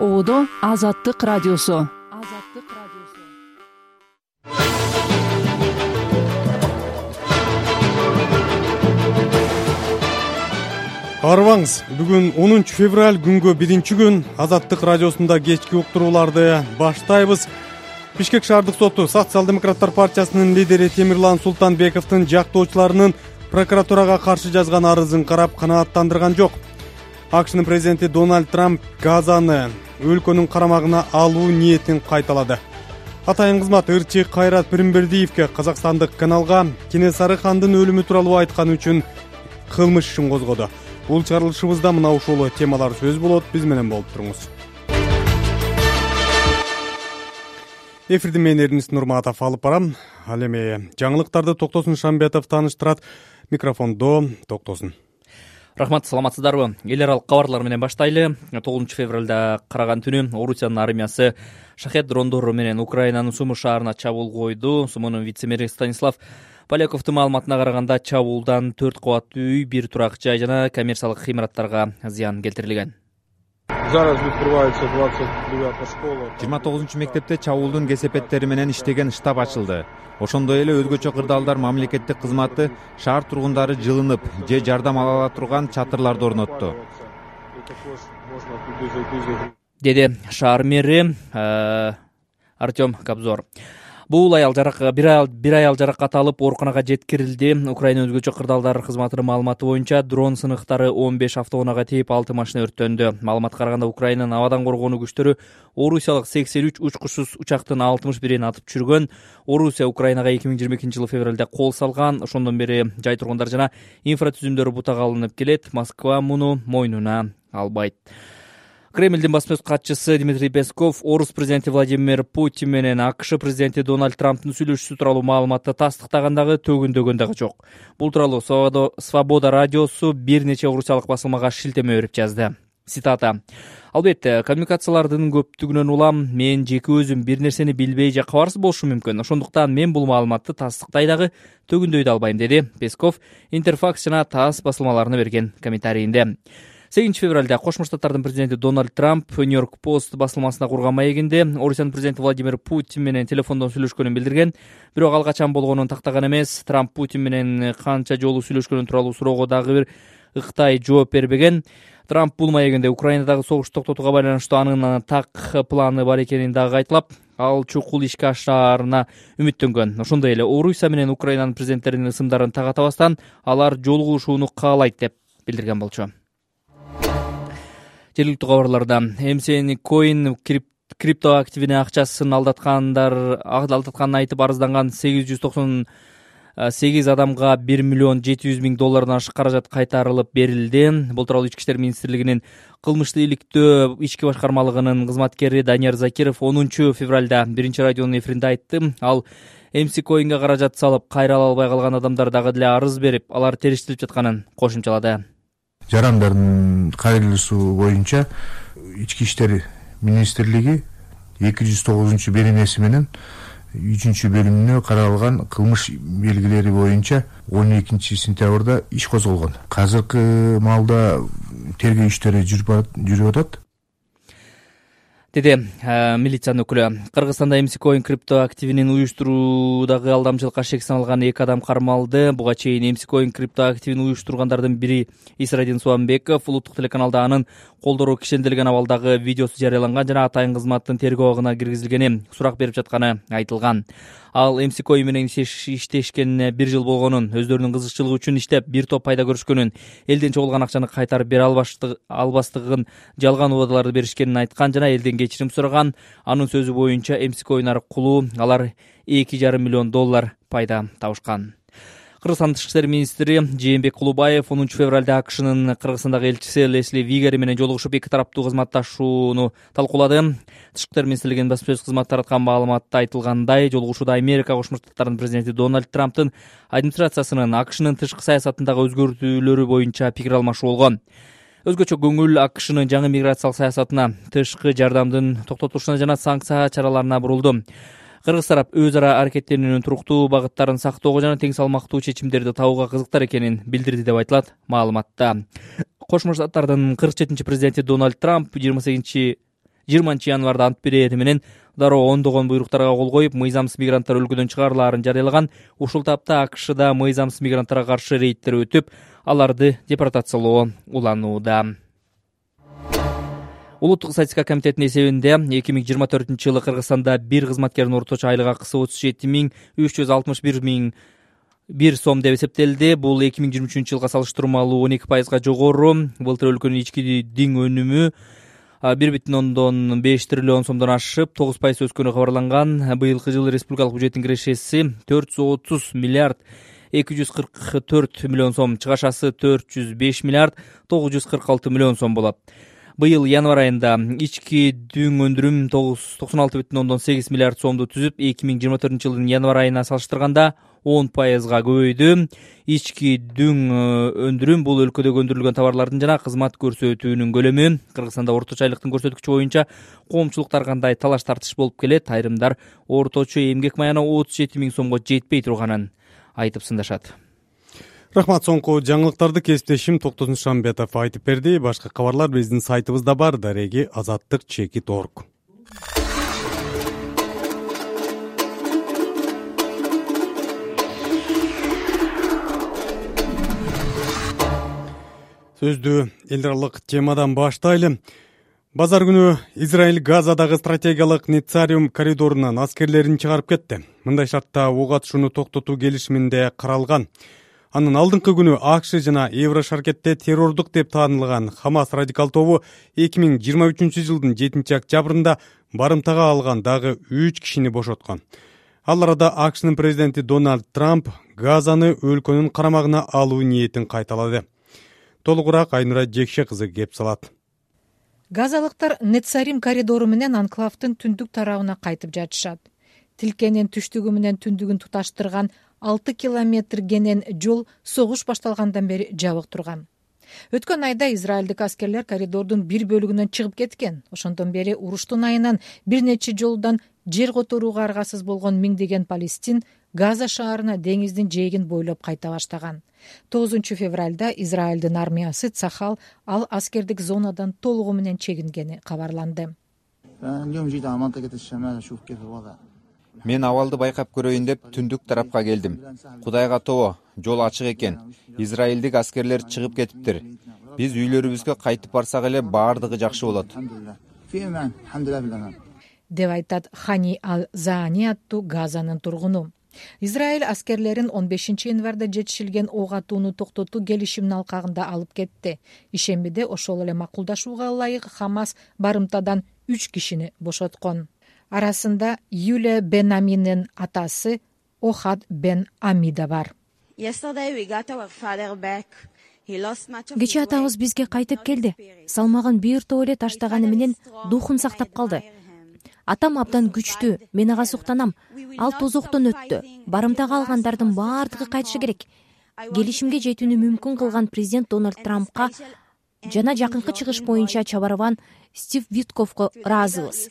Оодо Азаттык радиосу. Арыбаңыз, бүгүн 10 февраль күнгө 1-күн Азаттык радиосунда кечки уктурууларды баштайбыз. Бишкек шаардык соту Социал-демократтар партиясынын лидери Темирлан Султанбековдун жактоочуларынын прокуратурага каршы жазган арызын карап канааттандырган жок. АКШнын президенти Дональд Трамп Газаны өлкөнүн карамагына алуу ниетин кайталады. Атайын кызмат ырчы Кайрат Пиринбердиевке казакстандык каналга Кенесары хандын өлүмү тууралуу айтканы үчүн кылмыш ишин козгоду. Бул чыгарылышыбызда мына ушул темалар сөз болот. Биз менен болуп туруңуз. Эфирди мен Эрнис Нурматов алып барам. Ал эми жаңылыктарды Токтосун Шамбетов тааныштырат. Микрофондо Токтосун. Рахмат, саламатсыздарбы? Эл аралык кабарлар менен баштайлы. 9 февралда караган түнү Орусиянын армиясы шахет дрондору менен Украинанын Сумы шаарына чабуул койду. Сумунун вице-мэри Станислав Поляковдун маалыматына караганда чабуулдан 4 кабаттуу үй, 1 турак жай жана коммерциялык имараттарга зыян келтирилген. 29 мектепте чабуулдун кесепеттери менен иштеген штаб ачылды. Ошондой эле өзгөчө кырдаалдар мамлекеттик кызматы шаар тургундары жылынып же жардам ала турган чатырларды орнотту, деди шаар мэри Артем Кобзор. Бул аял бир аял жаракат алып ооруканага жеткирилди. Украина өзгөчө кырдаалдар кызматынын маалыматы боюнча дрон сыныктары 15 автоунаага тийип 6 машина өрттөндү. Маалыматка караганда Украинанын абадан коргонуу күчтөрү Орусиялык 83 учкучсуз учактын 61-ин атып түшүргөн. Орусия Украинага 2022-жылы февралда кол салган. Ошондон бери жай тургундар жана инфратүзүмдөрү бутага алынып келет. Москва муну мойнуна албайт. Кремлдин басма сөз катчысы Дмитрий Песков орус президенти Владимир Путин менен АКШ президенти Дональд Трамптын сүйлөшүүсү тууралуу маалыматты тастыктагандагы төгүндөгөн дагы жок. Бул тууралуу Свобода радиосу бир нече орусиялык басылмага шилтеме берип жазды. Цитата: "Албетте, коммуникациялардын көптүгүнөн улам мен жеке өзүм бир нерсени билбей же кабарсыз болушум мүмкүн. Ошондуктан мен бул маалыматты тастыктай дагы төгүндөй да албайм", деди Песков Интерфакс жана ТАСС басылмаларына берген комментарийинде. 8 февралда Кошмо Штаттардын президенти Дональд Трамп Нью-Йорк Пост басылмасына курган маегинде Орусиянын президенти Владимир Путин менен телефондон сүйлөшкөнүн билдирген. Бирок ал качан болгонун тактаган эмес. Трамп Путин менен канча жолу сүйлөшкөнү тууралуу суроого дагы бир ыктай жооп бербеген. Трамп бул маегинде Украинадагы согушту токтотууга байланыштуу анын так планы бар экенин дагы айтылап, ал чукул ишке ашаарына үмүттөнгөн. Ошондой эле Орусия менен Украинанын президенттеринин ысымдарын тагатабастан алар жолугушууну каалайт деп билдирген болчу. Жергиликтүү кабарларда MCN Coin крипто активине акчасын алдатканын айтып арызданган 898 адамга $1,700,000 ашык каражат кайтарылып берилди. Бул тууралуу Ички иштер министрлигинин кылмыштуу иликтөө ички башкармалыгынын кызматкери Данияр Закиров 10 февралда биринчи радионун эфиринде айтты. Ал MC Coin'ге каражат салып кайра ала албай калган адамдар дагы деле арыз берип, алар териштирип жатканын кошумчалады. Жарандардын кайрылуусу боюнча Ички иштер министрлиги 209 беренеси менен 3 бөлүмүнө каралган кылмыш белгилери боюнча 12 сентябрда иш козголгон. Азыркы маалда тергөө иштери жүрүп атат, деди милициянын өкүлү. Кыргызстанда MC Coin крипто активинин уюштуруудагы алдамчылыкка шек саналган 2 адам кармалды. Буга чейин MC Coin крипто активин уюштургандардын бири Исрадин Суамбеков улуттук телеканалда анын колдору кишенделген абалдагы видеосу жарыяланган жана атайын кызматтын тергөө абагына киргизилгени сурак берип жатканы айтылган. Ал MC Coin менен иштешкенине 1 жыл болгонун, өздөрүнүн кызыкчылыгы үчүн иштеп бир топ пайда көрүшкөнүн, элден чогулган акчаны кайтарып бере албастыгын, жалган убадаларды беришкенин айткан жана элден кечирим сураган. Анын сөзү боюнча MC Coin аркылуу алар $2,5 миллион пайда табышкан. Кыргызстан тышкы иштер министри Жээнбек Кулубаев 10 февралда АКШнын Кыргызстандагы элчиси Лесли Вигери менен жолугушуп 2 тараптуу кызматташууну талкуулады. Тышкы иштер министрлигинин басма сөз кызматы тараткан маалыматта айтылгандай, жолугушууда Америка Кошмо Штаттарынын президенти Дональд Трамптын администрациясынын АКШнын тышкы саясатындагы өзгөртүүлөрү боюнча пикир алмашуу болгон. Өзгөчө көңүл АКШнын жаңы миграциялык саясатына, тышкы жардамдын токтотулушуна жана санкция чараларына бурулду. Кыргыз тарап өз ара аракеттеринин туруктуу багыттарын сактоого жана тең салмактуу чечимдерди табууга кызыктар экенин билдирди деп айтылат маалыматта. Кошмо Штаттардын 47-президенти Дональд Трамп 20-январда ант берери менен дароо ондогон буйруктарга кол коюп, мыйзамсыз мигранттар өлкөдөн чыгарылаарын жарыялаган. Ушул тапта АКШда мыйзамсыз мигранттарга каршы рейдтер өтүп, аларды депортациялоо уланууда. Улуттук статистика комитетинин эсебинде 2024-жылы Кыргызстанда бир кызматкердин орточо айлык акысы 37,361 сом деп эсептелди. Бул 2023-жылга салыштырмалуу 12%га жогору. Былтыр өлкөнүн ички диң өнүмү 1,5 триллион сомдон ашып 9% өскөнү кабарланган. Быйылкы жылы республикалык бюджеттин кирешеси 430 миллиард 244 миллион сом, чыгашасы 405 миллиард 946 миллион сом болот. Быйыл январь айында ички дүң өндүрүм 96,8 миллиард сомду түзүп, 2024-жылдын январь айына салыштырганда 10%га көбөйдү. Ички дүң өндүрүм бул өлкөдөгө өндүрүлгөн товарлардын жана кызмат көрсөтүүнүн көлөмү. Кыргызстанда орточо айлыктын көрсөткүчү боюнча коомчулуктар кандай талаш тартыш болуп келет. Айрымдар орточо эмгек маяна 37 000 сомго жетпей турганын айтып сындашат. Рахмат, соңку жаңылыктарды кесиптешим Токтосун Шамбетов айтып берди. Башка кабарлар биздин сайтыбызда бар, дареги azattik.org. Сөздү эл аралык темадан баштайлы. Базар күнү Израиль Газадагы стратегиялык Нецариум коридорунан аскерлерин чыгарып кетти. Мындай шартта ок атышууну токтотуу келишиминде каралган. Анын алдыңкы күнү АКШ жана Еврошаркетте террордук деп таанылган Хамас радикал тобу 2023-жылдын 7-октябрында барымтага алган дагы 3 кишини бошоткон. Ал арада АКШнын президенти Дональд Трамп Газаны өлкөнүн карамагына алуу ниетин кайталады. Толугураак Айнура Жекше кызы кеп салат. Газалыктар Нецарим коридору менен анклавдын түндүк тарабына кайтып жатышат. Тилкенин түштүгү менен түндүгүн туташтырган 6 километр генен жол согуш башталгандан бери жабык турган. Өткөн айда израилдик аскерлер коридордун бир бөлүгүнөн чыгып кеткен. Ошондон бери уруштун айынан бир нече жолдон жер которууга аргасыз болгон миңдеген палестин Газа шаарына деңиздин жээгин бойлоп кайта баштаган. 9 февралда Израилдин армиясы Цахал ал аскердик зонадан толугу менен чегингени кабарланды. Мен абалды байкап көрөйүн деп түндүк тарапка келдим. Кудайга тобо, жол ачык экен. Израилдик аскерлер чыгып кетиптир. Биз үйлөрүбүзгө кайтып барсак эле баардыгы жакшы болот. Деп айтат Хани Ал-Заани аттуу Газанын тургуну. Израиль аскерлерин 15 январда жетишилген ок атууну токтотуу келишиминин алкагында алып кетти. Ишембиде ошол эле макулдашууга ылайык Хамас барымтадан 3 кишини бошоткон. Арасында Юлия бен Аминин атасы Охад бен Амида бар. Кечээ атабыз бизге кайтып келди. Салмагын бир топ эле таштаганы менен духун сактап калды. Атам абдан күчтүү, мен ага суктанам. Ал тозоктон өттү. Барымтага алгандардын баардыгы кайтышы керек. Келишимге жетүүнү мүмкүн кылган президент Дональд Трампка жана жакынкы чыгыш боюнча чабарган Стив Витковго ыраазыбыз.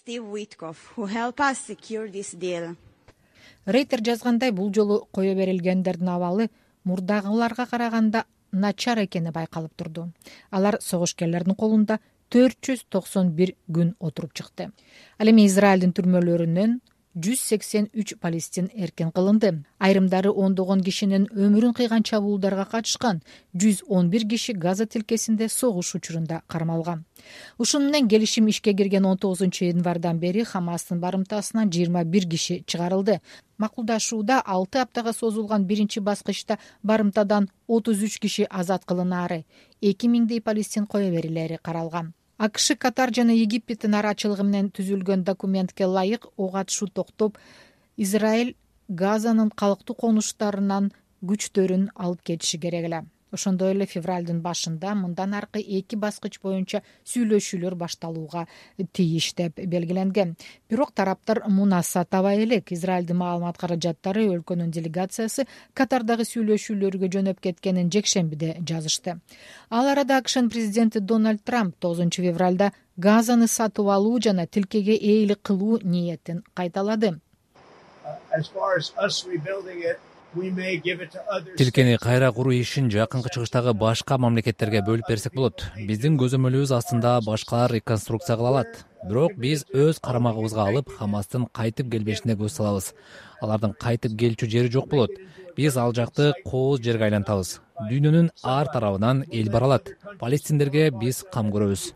Рейтер жазгандай, бул жолу кое берилгендердин абалы мурдагыларга караганда начар экени байкалып турду. Алар согушкерлердин колунда 491 күн отуруп чыкты. Ал эми Израилдин түрмөлөрүнөн 183 палестин эркин кылынды. Айрымдары ондогон кишинин өмүрүн кыйган чабуулдарга катышкан. 111 киши Газа тилкесинде согуш учурунда кармалган. Ушуну менен келишим ишке кирген 19 январдан бери Хамастын барымтасынан 21 киши чыгарылды. Макулдашууда 6 аптага созулган биринчи баскычта барымтадан 33 киши азат кылынаары, 2000дей палестин кое берилери каралган. АКШ, Катар жана Египеттин арачылыгы менен түзүлгөн документке ылайык ок атышуу токтоп, Израиль Газанын калктуу конуштарынан күчтөрүн алып кетиши керек эле. Ошондой эле февралдын башында мындан аркы 2 баскыч боюнча сүйлөшүүлөр башталууга тийиш деп белгиленген. Бирок тараптар мунаса табай элек. Израилдин маалымат каражаттары өлкөнүн делегациясы Катардагы сүйлөшүүлөргө жөнөп кеткенин жекшембиде жазышты. Ал арада АКШнын президенти Дональд Трамп 9 февралда Газаны сатып алуу жана тилкеге ээлик кылуу ниетин кайталады. Тилкени кайра куруу ишин жакынкы чыгыштагы башка мамлекеттерге бөлүп берсек болот. Биздин көзөмөлүбүз астында башкалар реконструкция кыла алат. бирок биз өз карамагыбызга алып Хамастын кайтып келбешине көз салабыз. Алардын кайтып келчү жери жок болот. Биз ал жакты кооз жерге айлантабыз. Дүйнөнүн ар тарабынан эл бара алат. Палестиндерге биз кам көрөбүз.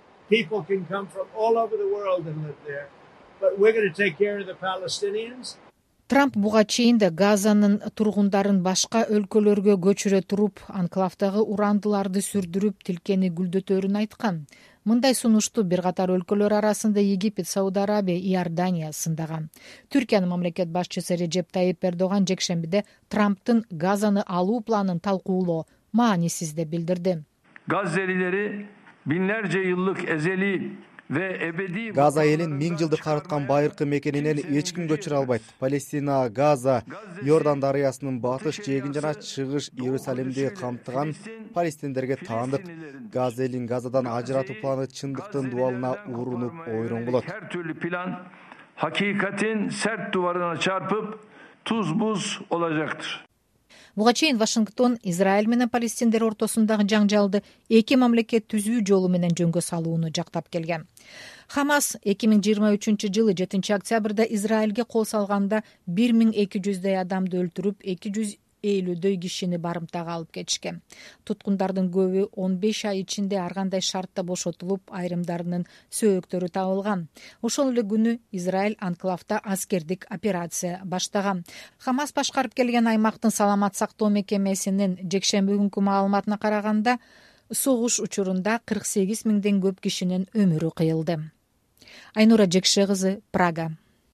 Трамп буга чейин да Газанын тургундарын башка өлкөлөргө көчүрө туруп, анклавдагы урандыларды сүрдүрүп, тилкени гүлдөтөрүн айткан. Мындай сунушту бир катар өлкөлөр арасында Египет, Сауд Арабия, Иордания сындаган. Түркиянын мамлекет башчысы Реджеп Тайип Эрдоган жекшембиде Трамптын Газаны алуу планын талкуулоо маанисиз деп билдирди. Gazze'lileri binlerce yıllık ezeli ve ebedi Газа элин 1000 жылдык карыткан байыркы мекенинен эч ким көчүрө албайт. Палестина, Газа, Иордан дарыясынын батыш жээгин жана чыгыш Иерусалимди камтыган палестиндерге таандык. Газа элин Газадан ажыратуу планы чындыктын дубалына урунуп ойрон болот. her türlü plan hakikatin sert duvarına çarpıp tuz buz olacaktır. Буга чейин Вашингтон Израиль менен палестиндер ортосундагы жаңжалды эки мамлекет түзүү жолу менен жөнгө салууну жактап келген. Хамас 2023 жылы 7 октябрда Израилге кол салганда 1200 адамды өлтүрүп, 250 кишини барымтага алып кетишкен. Туткундардын көбү 15 ай ичинде ар кандай шартта бошотулуп, айрымдарынын сөөктөрү табылган. Ошол эле күнү Израиль анклавда аскердик операция баштаган. Хамас башкарып келген аймактын саламат сактоо мекемесинин жекшемби күнкү маалыматына караганда, согуш учурунда 48 миңден көп кишинин өмүрү кыйылды. Айнура Жекше кызы, Прага.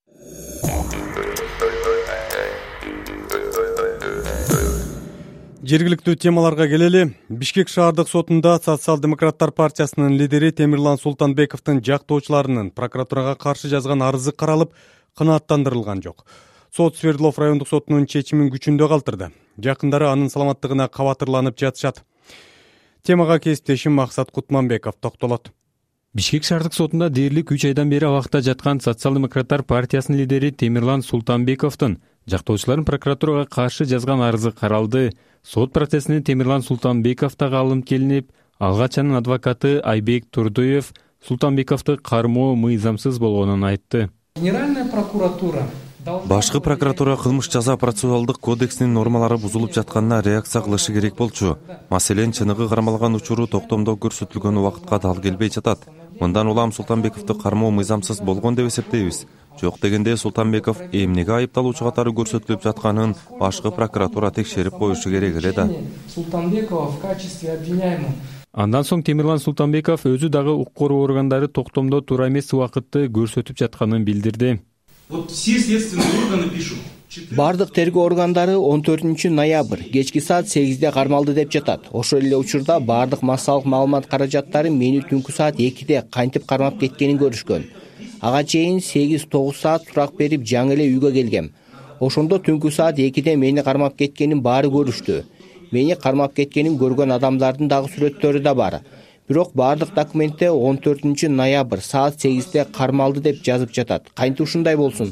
Жергиликтүү темаларга келели. Бишкек шаардык сотунда Социал-демократтар партиясынын лидери Темирлан Султанбековдун жактоочуларынын прокуратурага каршы жазган арызы каралып, канааттандырылган жок. Сот Свердлов райондук сотунун чечимин күчүндө калтырды. Жакындары анын саламаттыгына кабатырланып жатышат. Темага кесиптешим Максат Кутманбеков токтолот. Бишкек шаардык сотунда дээрлик 3 айдан бери абакта жаткан Социал-демократтар партиясынын лидери Темирлан Султанбековдун жактоочуларын прокуратурага каршы жазган арызы каралды. Сот процессине Темирлан Султанбеков дагы алынып келинип, алгач анын адвокаты Айбек Турдуев Султанбековду кармоо мыйзамсыз болгонун айтты. Генеральная прокуратура Башкы прокуратура кылмыш жаза процессуалдык кодексинин нормалары бузулуп жатканына реакция кылышы керек болчу. Маселен, чыныгы кармалган учуру токтомдо көрсөтүлгөн убакытка дал келбей жатат. Мындан улам Султанбековду кармоо мыйзамсыз болгон деп эсептейбиз. Жок дегенде Султанбеков эмнеге айыпталуучу катары көрсөтүлүп жатканын башкы прокуратура текшерип коюшу керек эле да. Султанбекова в качестве обвиняемого. Андан соң Темирлан Султанбеков өзү дагы укук коргоо органдары токтомдо туура эмес убакытты көрсөтүп жатканын билдирди. Вот все следственные органы пишут. Бардык тергөө органдары 14 ноябрь кечки саат 8-де кармалды деп жатат. Ошол эле учурда бардык массалык маалымат каражаттары мени түнкү саат 2-де кантип кармап кеткенин көрүшкөн. Ага чейин 8-9 саат сурак берип жаңы эле үйгө келгем. Ошондо түнкү саат 2-де мени кармап кеткенин баары көрүштү. Мени кармап кеткенин көргөн адамдардын дагы сүрөттөрү да бар. Бирок бардык документте 14 ноябрь саат 8-де кармалды деп жазып жатат. Кантип ушундай болсун?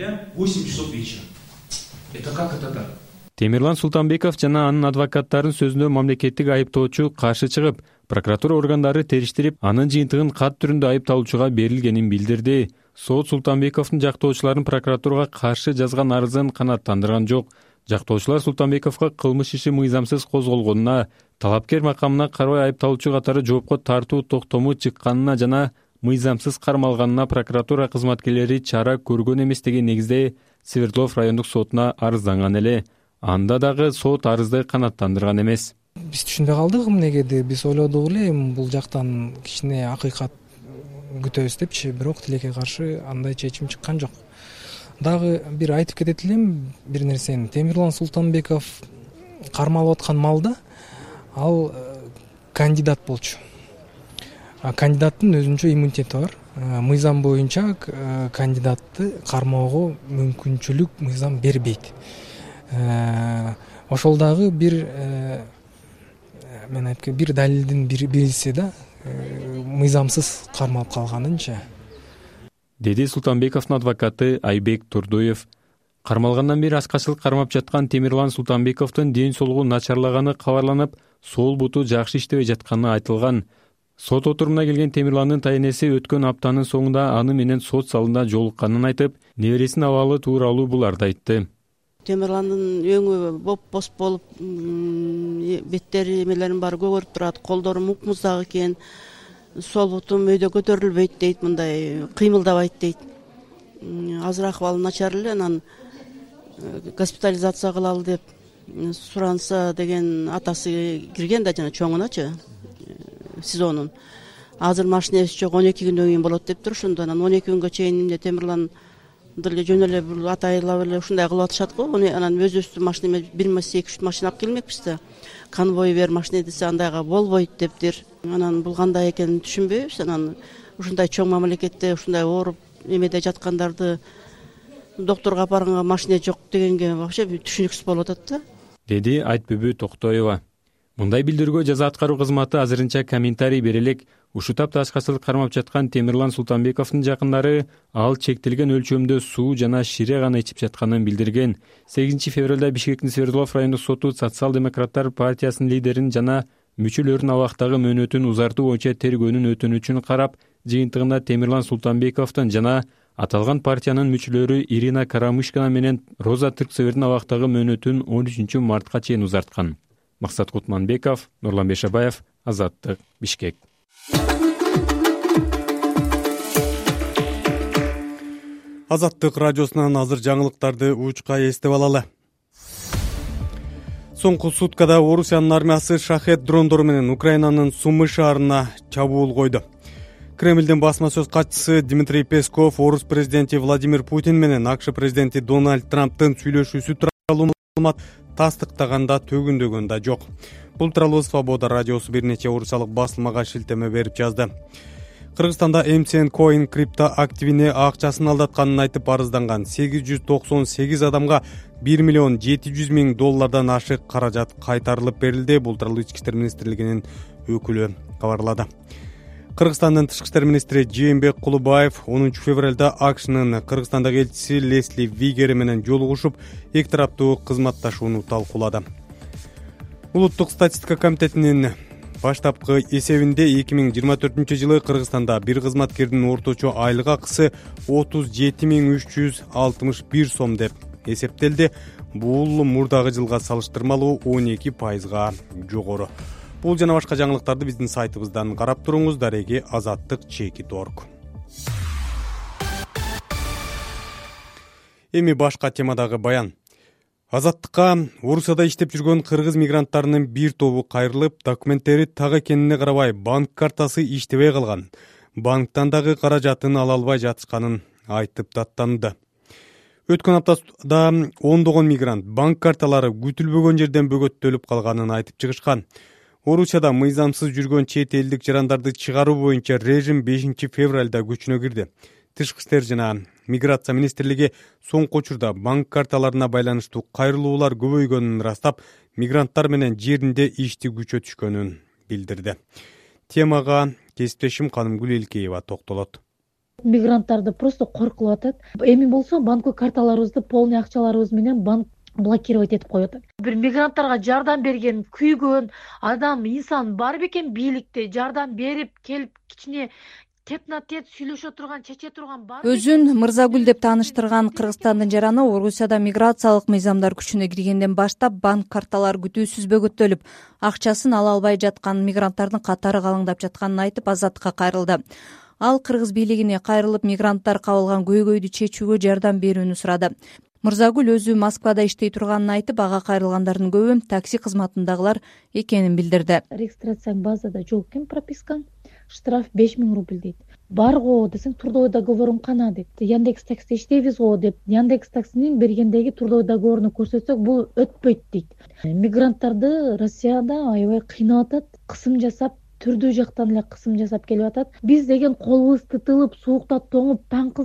8 часов вечера. Это как это так? Темирлан Султанбеков жана анын адвокаттарын сөзүнө мамлекеттик айыптоочу каршы чыгып, прокуратура органдары териштирип, анын жыйынтыгын кат түрүндө айыпталуучуга берилгенин билдирди. Сот Султанбековдун жактоочуларын прокуратурага каршы жазган арызын канааттандырган жок. Жактоочулар Султанбековго кылмыш иши мыйзамсыз козголгонуна, талапкер макамына карабай айыпталуучу катары жоопко тартуу токтому чыкканына жана мыйзамсыз кармалганына прокуратура кызматкерлери чара көргөн эмес деген негизде Свердлов райондук сотуна арызданган эле. Анда дагы сот арызды канааттандырган эмес. Биз түшүнбөй калдык эмнеге, биз ойлодук эле бул жактан кичине акыйкат күтөбүз депчи, бирок тилекке каршы андай чечим чыккан жок. Дагы бир айтып кетет элем бир нерсени. Темирлан Султанбеков кармалып аткан малда ал кандидат болчу. Кандидаттын өзүнчө иммунитети бар. Мыйзам боюнча кандидатты кармоого мүмкүнчүлүк мыйзам бербейт. Ошол дагы бир мен айткан бир далилдин бирisi да мыйзамсыз кармалып калганынча. Деди Султанбековдун адвокаты Айбек Турдуев. Кармалгандан бери аскачылык кармап жаткан Темирлан Султанбековдун ден соолугу начарлаганы кабарланып, сол буту жакшы иштебей жатканы айтылган. сот отурумуна келген Темирландын тайенеси өткөн аптанын соңунда аны менен сот залында жолукканын айтып, небересинин абалы тууралуу буларды айтты. Темирландын өңү боп-боз болуп, беттери эмелерин баары көгөрүп турат, колдору мук-муздак экен, сол бутум өйдө көтөрүлбөйт дейт, мындай кыймылдабайт дейт. Азыр акыбалы начар эле, анан госпитализация кылалы деп суранса деген атасы кирген да, жана чоңуначы СИЗОнун. Азыр машинебиз жок, 12 күндөн кийин болот деп турушунду. Анан 12 күнгө чейин Темирлан деле жөн эле бул атайлап эле ушундай кылып атышат го. Анан өзүбүздүн машина 1-2-3 машина алып келмекпиз да. Конвой бер машина десе андайга болбойт дептир. Анан бул кандай экенин түшүнбөйбүз. Анан ушундай чоң мамлекетте ушундай ооруп эмеде жаткандарды докторго апарганга машина жок дегенге вообще түшүнүксүз болуп атат да, деди Айтбүбү Токтоева. Мындай билдирүүгө жаза аткаруу кызматы азырынча комментарий бере элек. Ушул тапта ачкачылык кармап жаткан Темирлан Султанбековдун жакындары ал чектелген өлчөмдө суу жана шире гана ичип жатканын билдирген. 8 февралда Бишкектин Свердлов райондук соту Социал-демократтар партиясынын лидерин жана мүчөлөрүнүн абактагы мөөнөтүн узартуу боюнча тергөөнүн өтүнүчүн карап, жыйынтыгында Темирлан Султанбековдун жана аталган партиянын мүчөлөрү Ирина Карамышкина менен Роза Тырксевердин абактагы мөөнөтүн 13 мартка чейин узарткан. Максат Кутманбеков, Нурлан Бешебаев, Азаттык, Бишкек. Азаттык радиосунан азыр жаңылыктарды учка эстеп алалы. Соңку суткада Орусиянын армиясы Шахед дрондору менен Украинанын Сумы шаарына чабуул койду. Кремлдин басма сөз катчысы Дмитрий Песков орус президенти Владимир Путин менен АКШ президенти Дональд Трамптын сүйлөшүүсү тууралуу маалымат тастыктаганда төгүндөгөн да жок. Бул тууралуу Свобода радиосу бир нече орусиялык басылмага шилтеме берип жазды. Кыргызстанда MCN Coin крипто активине акчасын алдатканын айтып арызданган 898 адамга 1 700 000 доллардан ашык каражат кайтарылып берилди. Бул тууралуу Ички иштер министрлигинин өкүлү кабарлады. Кыргызстандын тышкы иштер министри Жээнбек Кулубаев 10 февралда АКШнын Кыргызстандагы элчиси Лесли Вигери менен жолугушуп, эки тараптуу кызматташууну талкуулады. Улуттук статистика комитетинин баштапкы эсебинде 2024 жылы Кыргызстанда бир кызматкердин орточо айлык акысы 37 361 сом деп эсептелди. Бул мурдагы жылга салыштырмалуу 12%га жогору. Бул жана башка жаңылыктарды биздин сайтыбыздан карап туруңуз. Дареги azattik.org. Эми башка темадагы баян. Азаттыкка Орусияда иштеп жүргөн кыргыз мигранттарынын бир тобу кайрылып, документтери так экенине карабай банк картасы иштебей калган. Банктан дагы каражатын ала албай жатышканын айтып даттанды. Өткөн аптада ондогон мигрант банк карталары күтүлбөгөн жерден бөгөттөлүп калганын айтып чыгышкан. Орусияда мыйзамсыз жүргөн чет элдик жарандарды чыгаруу боюнча режим 5 февралда күчүнө кирди. Тышкы иштер жана миграция министрлиги соңку учурда банк карталарына байланыштуу кайрылуулар көбөйгөнүн ырастап, мигранттар менен жеринде ишти күчөтүшкөнүн билдирди. Темага кесиптешим Канымгүл Элкеева токтолот. Мигранттарды просто коркулуп атат. Эми болсо банк карталарыбызды полный акчаларыбыз менен банк блокировать этип коюп атат. Бир мигранттарга жардам берген, күйгөн адам, инсан бар бекен бийликте жардам берип келип кичине тет-на-тет сүйлөшө турган, чече турган бар. Өзүн Мырзагүл деп тааныштырган Кыргызстандын жараны Орусияда миграциялык мыйзамдар күчүнө киргенден баштап банк карталары күтүүсүз бөгөттөлүп, акчасын ала албай жаткан мигранттардын катары калыңдап жатканын айтып Азаттыкка кайрылды. Ал кыргыз бийлигине кайрылып мигранттар кабылган көйгөйдү чечүүгө жардам берүүнү сурады. Мырзагүл өзү Москвада иштей турганын айтып, ага кайрылгандардын көбү такси кызматындагылар экенин билдирди. Регистрацияң базада жок экен, пропискаң, штраф 5000 рубль дейт. Бар го десең, трудовой договорум кана дейт. Яндекс такси иштейбиз го деп, Яндекс таксинин бергендеги трудовой договоруну көрсөтсөк, бул өтпөйт дейт. Мигранттарды Россияда аябай кыйнап атат, кысым жасап, түрдүү жактан эле кысым жасап келип атат. Биз деген колубуз тытылып, суукта тоңуп,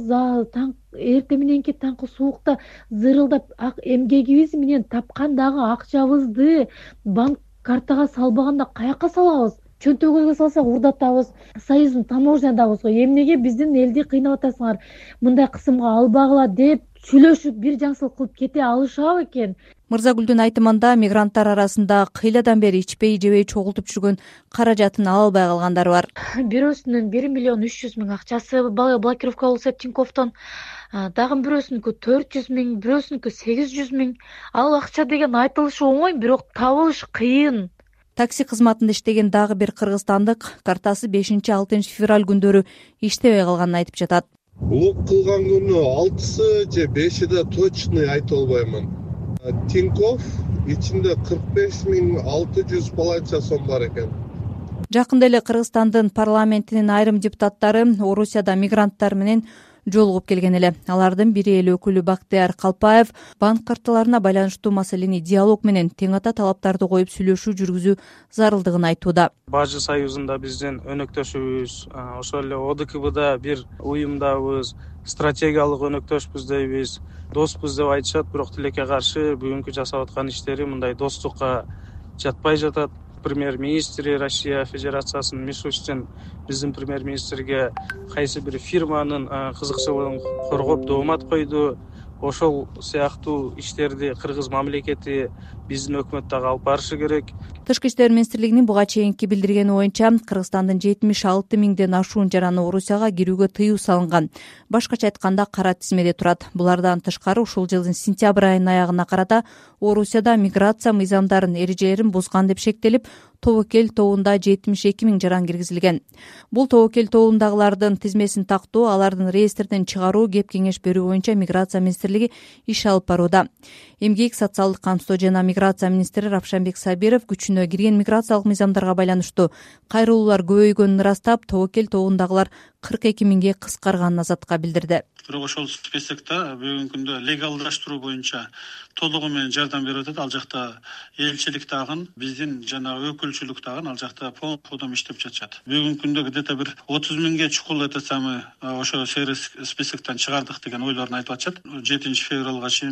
эртең мененки таңкы суукта зырылдап, эмгегибиз менен тапкан дагы акчабызды банк картага салбаганда каяка салабыз? Чөнтөгүбүзгө салсак урдатабыз. Союздун таможнядабыз го. Эмнеге биздин элди кыйнап атасыңар? Мындай кысымга албагыла деп сүйлөшүп бир жакшылык кылып кете алышабы экен. Мырзагүлдүн айтымында мигранттар арасында кыйладан бери ичпей жебей чогултуп жүргөн каражатын ала албай калгандары бар. Бирөөсүнүн 1,3 миллион акчасы блокировка болсо Тиньковдон, дагы бирөөсүнүкү 400 000, бирөөсүнүкү 800 000. Ал акча деген айтылышы оңой, бирок табылыш кыйын. Такси кызматында иштеген дагы бир кыргызстандык картасы 5-6 февраль күндөрү иштебей калганын айтып жатат. Блок кылган күнү 6-сы же 5-де точный айта албаймын. Тинькофф ичинде 45 600 полайча сом бар экен. Жакында эле Кыргызстандын парламентинин айрым депутаттары Орусияда мигранттар менен жолугуп келген эле. Алардын бири эл өкүлү Бактыяр Калпаев банк карталарына байланыштуу маселени диалог менен тең ата талаптарды коюп сүйлөшүү жүргүзүү зарылдыгын айтууда. Бажы союзунда биздин өнөктөшүбүз, ошол эле ОДКБда бир уюмдабыз, стратегиялык өнөктөшпүз дейбиз, доспуз деп айтышат, бирок тилекке каршы бүгүнкү жасап аткан иштери мындай достукка жатпай жатат. Премьер-министри Россия Федерациясынын Мишустин биздин премьер-министрге кайсы бир фирманын кызыкчылыгын коргоп доомат койду. Ошол сыяктуу иштерди кыргыз мамлекети биздин өкмөт дагы алып барышы керек. Тышкы иштер министрлигинин буга чейинки билдиргени боюнча Кыргызстандын 76 000ден ашуун жараны Орусияга кирүүгө тыюу салынган. Башкача айтканда кара тизмеде турат. Булардан тышкары ушул жылдын сентябрь айынын аягына карата Орусияда миграция мыйзамдарын эрежелерин бузган деп шектелип, тобокел тобунда 72 000 жаран киргизилген. Бул тобокел тобундагылардын тизмесин тактоо, алардын реестрден чыгаруу, кеп кеңеш берүү боюнча миграция министрлиги иш алып барууда. Эмгек, социалдык камсоо жана миграция министри Равшанбек Сабиров күчүнө кирген миграциялык мыйзамдарга байланыштуу кайрылуулар көбөйгөнүн ырастап, тобокел тобундагылар 42 000ге кыскарганын Азатка билдирди. Бирок ошол списокто бүгүнкү күндө легалдаштыруу боюнча толугу менен жардам берип атат. Ал жакта элчилик дагы, биздин жана өкүлчүлүк дагы ал жакта полный ходом иштеп жатышат. Бүгүнкү күндө где-то бир 30 000ге чукул ошо сервис списоктон чыгардык деген ойлорун айтып атышат. 7 февралга чейин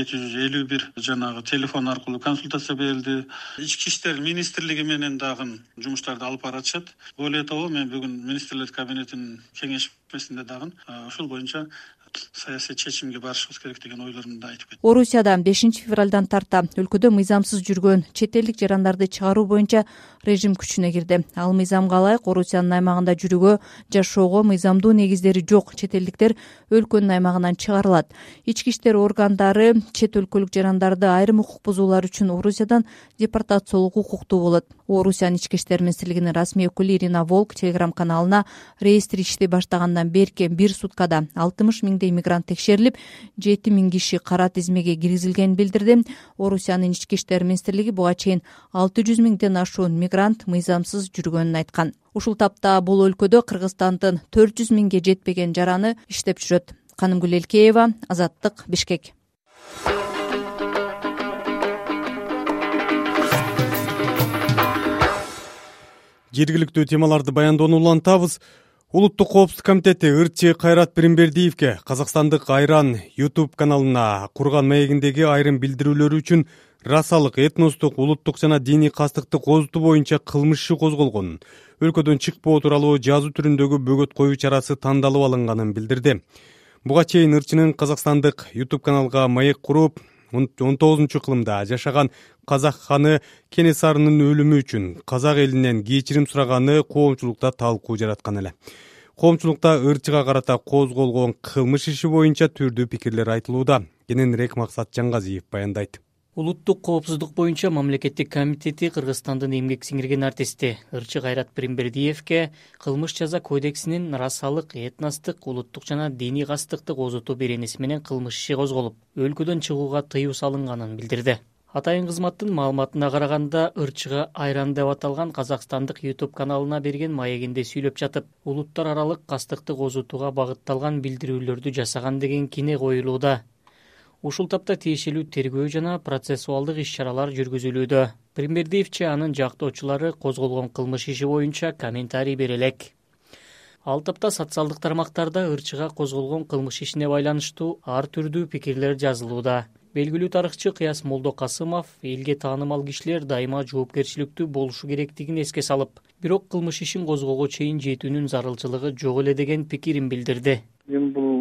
1751 жанагы телефон аркылуу консультация берилди. Ички иштер министрлиги менен дагы жумуштарды алып баратышат. Более того, мен бүгүн министрлер кабинетинин кеңешмесинде дагы ошол боюнча саясий чечимге барышыбыз керек деген ойлорумду айтып кеттим. Орусияда 5 февралдан тарта өлкөдө мыйзамсыз жүргөн чет элдик жарандарды чыгаруу боюнча режим күчүнө кирди. Ал мыйзамга ылайык Орусиянын аймагында жүрүүгө, жашоого мыйзамдуу негиздери жок чет элдиктер өлкөнүн аймагынан чыгарылат. Ички иштер органдары чет өлкөлүк жарандарды айрым укук бузуулар үчүн Орусиядан депортациялоого укуктуу болот. Орусиянын ички иштер министрлигинин расмий өкүлү Ирина Волк телеграм каналына реестр иштей баштагандан берки бир суткада 60 000 мигрант текшерилип, 7 000 киши кара тизмеге киргизилгенин билдирди. Орусиянын ички иштер министрлиги буга чейин 600 000ден ашуун мигрант мыйзамсыз жүргөнүн айткан. Ушул тапта бул өлкөдө Кыргызстандын 400 000ге жетпеген жараны иштеп жүрөт. Канымгүл Элкеева, Азаттык, Бишкек. Жергиликтүү темаларды баяндоону улантабыз. Улуттук коопсуздук комитети ырчы Кайрат Биримбердиевке Казакстандык Айран YouTube каналына курган маегиндеги айрым билдирүүлөрү үчүн расалык, этностук, улуттук жана диний кастыкты козутуу боюнча кылмыш иши козголгонун, өлкөдөн чыкпоо тууралуу жазуу түрүндөгү бөгөт коюу чарасы тандалып алынганын билдирди. Буга чейин ырчынын Казакстандык YouTube каналга маек куруп, 19-кылымда жашаган казак ханы Кенесарынын өлүмү үчүн казак элинен кечирим сураганы коомчулукта талкуу жараткан эле. Коомчулукта ырчыга карата козголгон кылмыш иши боюнча түрдүү пикирлер айтылууда. Кененирээк Максат Жаңгазиев баяндайт. Улуттук коопсуздук боюнча мамлекеттик комитети Кыргызстандын эмгек сиңирген артисти ырчы Кайрат Биримбердиевке кылмыш жаза кодексинин расалык, этностук, улуттук жана диний кастыкты козутуу беренеси менен кылмыш иши козголуп, өлкөдөн чыгууга тыюу салынганын билдирди. Атайын кызматтын маалыматына караганда, ырчыга Айран деп аталган казакстандык YouTube каналына берген маегинде сүйлөп жатып, улуттар аралык кастыкты козутууга багытталган билдирүүлөрдү жасаган деген кине коюлууда. Ушул тапта тиешелүү тергөө жана процессуалдык иш-чаралар жүргүзүлүүдө. Биримбердиевче анын жактоочулары козголгон кылмыш иши боюнча комментарий бере элек. Ал тапта социалдык тармактарда ырчыга козголгон кылмыш ишине байланыштуу ар түрдүү пикирлер жазылууда. Белгилүү тарыхчы Кыяс Молдокасымов элге таанымал кишилер дайыма жоопкерчиликтүү болушу керектигин эске салып, бирок кылмыш ишин козгоого чейин жетүүнүн зарылчылыгы жок эле деген пикирин билдирди. Мен бул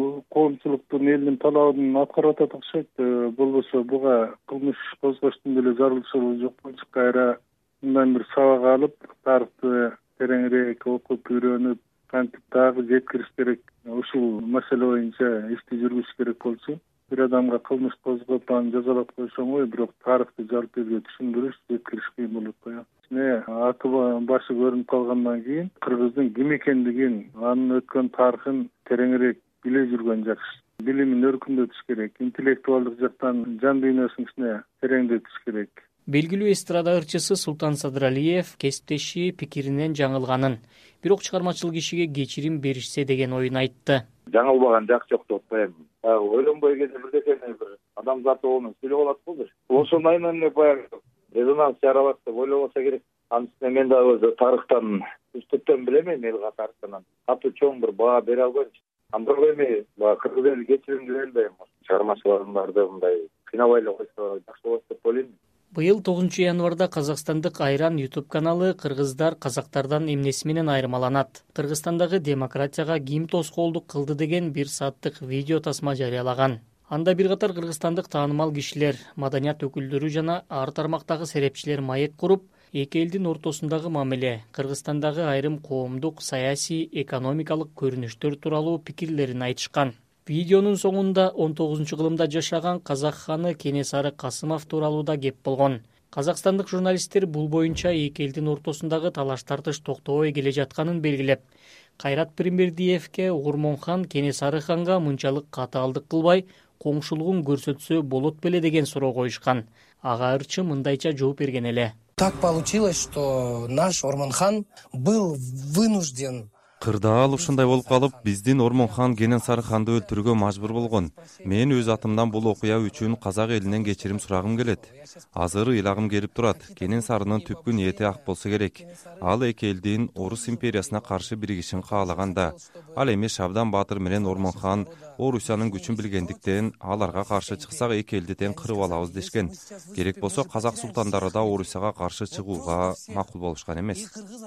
коомчулуктун элдин талабын аткарып атат окшойт. Болбосо буга кылмыш козгоштун деле зарылчылыгы жок болчу. Кайра мындан бир сабак алып, тарыхты тереңирээк окуп үйрөнүп, кантип дагы жеткириш керек. Ушул маселе боюнча ишти жүргүзүш керек болчу. Бир адамга кылмыш козгоп, аны жазалап коюш оңой, бирок тарыхты жарып элге түшүндүрүш, жеткириш кыйын болуп коет. Аты башы көрүнүп калгандан кийин кыргыздын ким экендигин, анын өткөн тарыхын тереңирээк биле жүргөн жакшы. Билимин өркүндөтүш керек, интеллектуалдык жактан жан дүйнөсүн ичине тереңдетиш керек. Белгилүү эстрада ырчысы Султан Садыралиев кесиптеши пикиринен жаңылганын, бирок чыгармачыл кишиге кечирим беришсе деген оюн айтты. Жаңылбаган жак жок деп атпайм. Ойлонбой кезде бирдекени бир адамзат оонун стили болот болду. Ошону айынан эле баягы резонанс жаралат деп ойлобосо керек. Анын үстүнө мен дагы тарыхтан үстүктөн билемин, эл катарынан. Катуу чоң бир баа бере албайм. Андырбай эми кыргыз эли кечирим dileyim. Чыгармачыларымдарды мындай кыйнабай эле койсо жакшы болот деп ойлойм. Быйыл 9 январда Казакстандык Айран YouTube каналы кыргыздар казактардан эмнеси менен айырмаланат, Кыргызстандагы демократияга ким тоскоолдук кылды деген 1 сааттык видео тасма жарыялаган. Анда бир катар кыргызстандык таанымал кишилер, маданият өкүлдөрү жана ар тармактагы серепчилер маек куруп, эки элдин ортосундагы мамиле, Кыргызстандагы айрым коомдук, саясий, экономикалык көрүнүштөр тууралуу пикирлерин айтышкан. Видеонун соңунда 19-кылымда жашаган казак ханы Кенесары Касымов тууралуу да кеп болгон. Казакстандык журналисттер бул боюнча эки элдин ортосундагы талаш-тартыш токтобой келе жатканын белгилеп, Кайрат Пирмбердиевке Угурмон хан Кенесары ханга мынчалык катаалдык кылбай, коңшулугун көрсөтсө болот беле деген суроо коюшкан. Ага ырчы мындайча жооп берген эле. Так получилось, что наш Ормон-хан был вынужден. Кырдаал ушундай болуп калып, биздин Ормон хан Кенесары ханды өлтүрүүгө мажбур болгон. Мен өз атымдан бул окуя үчүн казак элинен кечирим сурагым келет. Азыр ыйлагым келип турат. Кенесарынын түпкү ниети ак болсо керек. Ал эки элдин Орус империясына каршы биригишин каалаганда, ал эми Шабдан Баатыр менен Ормон хан Орусиянын күчүн билгендиктен аларга каршы чыксак эки элди тең кырып алабыз дешкен. Керек болсо казак султандары да Орусияга каршы чыгууга макул болушкан эмес.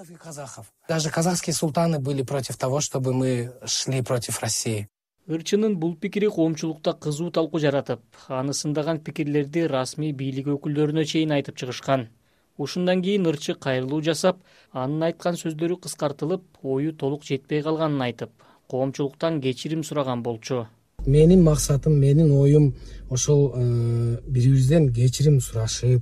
Даже казахские султаны были против того, чтобы мы шли против России. Ырчынын бул пикири коомчулукта кызуу талкуу жаратып, аны сындаган пикирлерди расмий бийлик өкүлдөрүнө чейин айтып чыгышкан. Ушундан кийин ырчы кайрылуу жасап, анын айткан сөздөрү кыскартылып, ою толук жетпей калганын айтып, коомчулуктан кечирим сураган болчу. Менин максатым, менин оюм ошол бирибизден кечирим сурашып,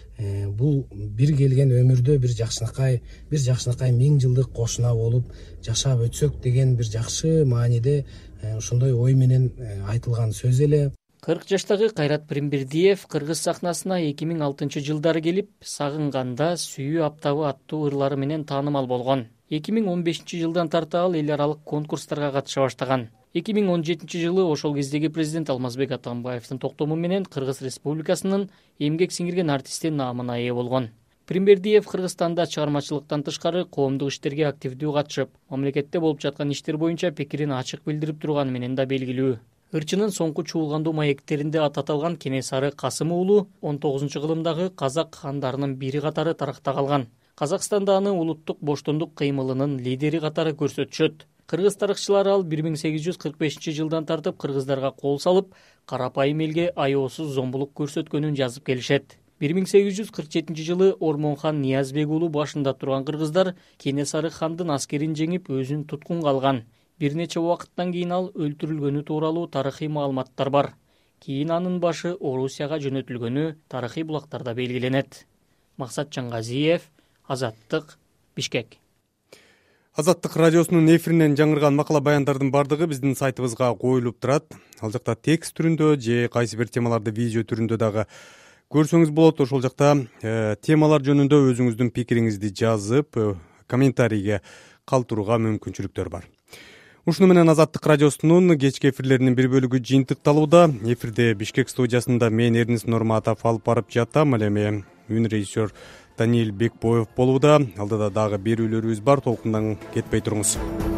бул бир келген өмүрдө бир жакшынакай 1000 жылдык кошуна болуп жашап өтсөк деген бир жакшы мааниде ошондой ой менен айтылган сөз эле. 40 жаштагы Кайрат Пирмбердиев кыргыз сахнасына 2006-жылдары келип, Сагынганда сүйүү аптабы аттуу ырлары менен таанымал болгон. 2015-жылдан тарта ал эл аралык конкурстарга катыша баштаган. 2017-жылы ошол кездеги президент Алмазбек Атамбаевдин токтому менен Кыргыз Республикасынын эмгек сиңирген артисти наамына ээ болгон. Пирмбердиев Кыргызстанда чыгармачылыктан тышкары коомдук иштерге активдүү катышып, мамлекетте болуп жаткан иштер боюнча пикирин ачык билдирип турганы менен да белгилүү. Ырчынын соңку чуулгандуу маектеринде аты аталган Кенесары Касым уулу 19-кылымдагы казак хандарынын бири катары тарыхта калган. Казакстанда аны улуттук боштондук кыймылынын лидери катары көрсөтүшөт. Кыргыз тарыхчылар ал 1845-жылдан тартып кыргыздарга кол салып, карапайым элге аеосуз зомбулук көрсөткөнүн жазып келишет. 1847-жылы Ормон хан Ниязбек уулу башында турган кыргыздар Кенесары хандын аскерин жеңип өзүн туткунга алган. Бир нече убакыттан кийин ал өлтүрүлгөнү тууралуу тарыхый маалыматтар бар. Кийин анын башы Орусияга жөнөтүлгөнү тарыхый булактарда белгиленет. Максат Чаңгазиев, Азаттык, Бишкек. Азаттык радиосунун эфиринен жаңырган макала баяндардын бардыгы биздин сайтыбызга коюлуп турат. Ал жакта текст түрүндө же кайсы бир темаларды видео түрүндө дагы көрсөңүз болот. Ошол жакта темалар жөнүндө өзүңүздүн пикириңизди жазып, комментарийге калтырууга мүмкүнчүлүктөр бар. Ушуну менен Азаттык радиосунун кечки эфирлеринин бир бөлүгү жыйынтыкталууда. Эфирде Бишкек студиясында мен Эрнис Нурматов алып барып жатам. Ал эми үн режиссер Даниил Бекбоев болууда. Алдыда дагы берүүлөрүбүз бар. Толкундан кетпей туруңуз.